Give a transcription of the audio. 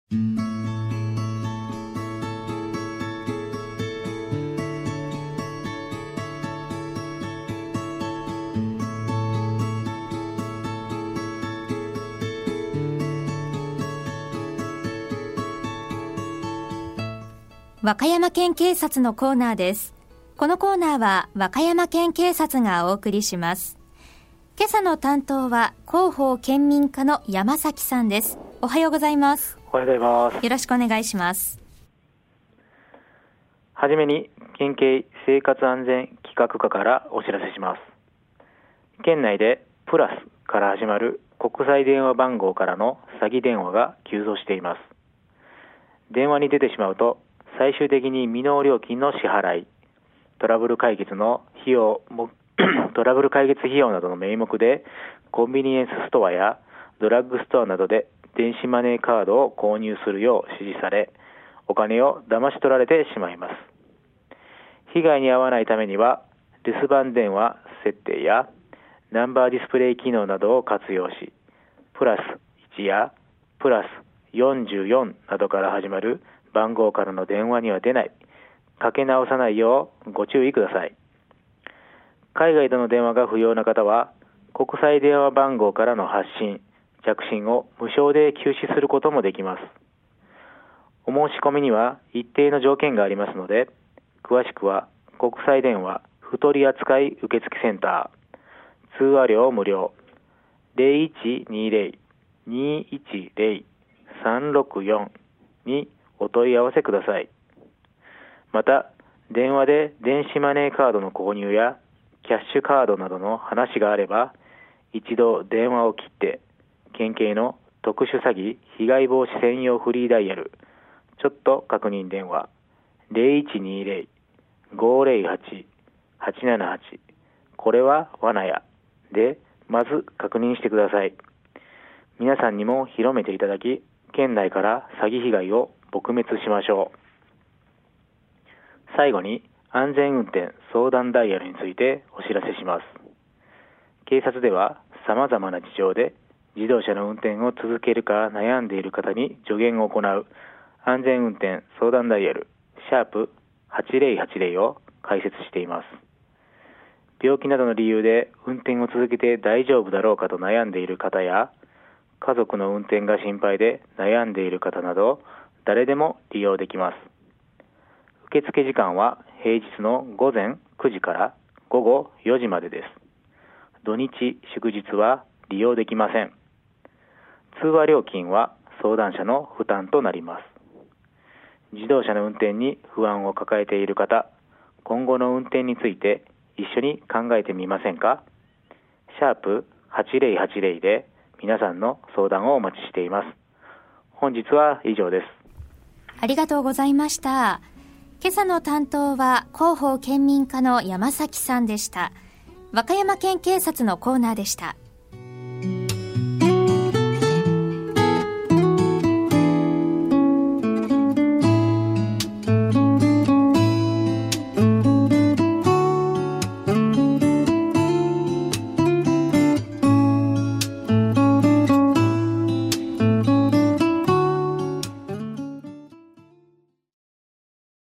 和歌山県警察のコーナーです。このコーナーは和歌山県警察がお送りします。今朝の担当は広報県民課の山崎さんです。おはようございます。 おはようございます。 よろしくお願いします。 はじめに県警生活安全企画課からお知らせします。県内でプラスから始まる国際電話番号からの詐欺電話が急増しています。電話に出てしまうと最終的に未納料金の支払い、トラブル解決費用などの名目でコンビニエンスストアやドラッグストアなどで電子マネーカードを購入するよう指示され、お金を騙し取られてしまいます。被害に遭わないためには留守番電話設定やナンバーディスプレイ機能などを活用し、プラス1やプラス44などから始まる番号からの電話には出ない、かけ直さないようご注意ください。海外での電話が不要な方は、国際電話番号からの発信、着信を無償で休止することもできます。お申し込みには一定の条件がありますので、詳しくは国際電話不取り扱い受付センター、通話料無料 0120-210-364 にお問い合わせください。また、電話で電子マネーカードの購入やキャッシュカードなどの話があれば、一度電話を切って、県警の特殊詐欺被害防止専用フリーダイヤル、ちょっと確認電話 0120-508-878、これは罠やでまず確認してください。皆さんにも広めていただき、県内から詐欺被害を撲滅しましょう。最後に安全運転相談ダイヤルについてお知らせします。警察では様々な事情で自動車の運転を続けるか悩んでいる方に助言を行う安全運転相談ダイヤル#8080を開設しています。病気などの理由で運転を続けて大丈夫だろうかと悩んでいる方や、家族の運転が心配で悩んでいる方など、誰でも利用できます。受付時間は平日の午前9時から午後4時までです。土日祝日は利用できません。通話料金は相談者の負担となります。自動車の運転に不安を抱えている方、今後の運転について一緒に考えてみませんか。#8080で皆さんの相談をお待ちしています。本日は以上です。 ありがとうございました。今朝の担当は広報県民課の山崎さんでした。和歌山県警察のコーナーでした。